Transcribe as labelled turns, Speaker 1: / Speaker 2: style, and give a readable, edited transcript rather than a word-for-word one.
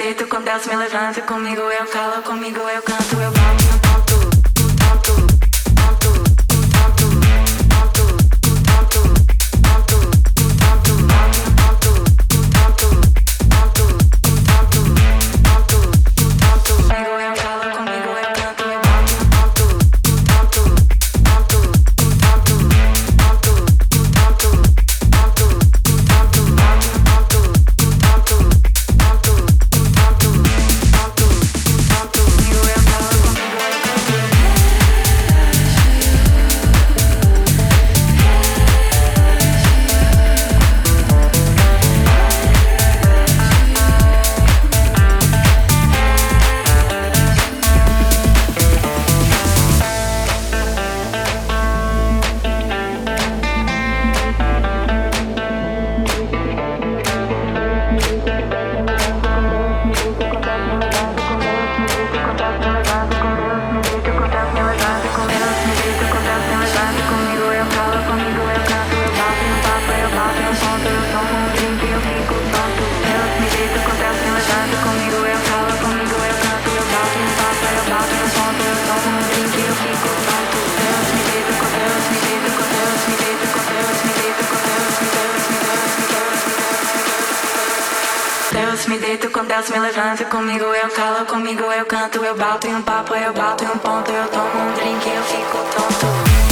Speaker 1: deito com Deus me levanta. Comigo eu calo, comigo eu canto, eu bato no ponto, ponto, ponto, ponto, ponto, ponto, ponto, ponto, ponto, ponto, ponto, ponto. Comigo eu calo, comigo eu canto, eu bato no ponto, ponto, ponto, ponto, ponto, ponto, ponto, me deito com Deus me levanta. Comigo eu calo, comigo eu canto. Eu bato em um papo, eu bato em um ponto. Eu tomo um drink, eu fico tonto.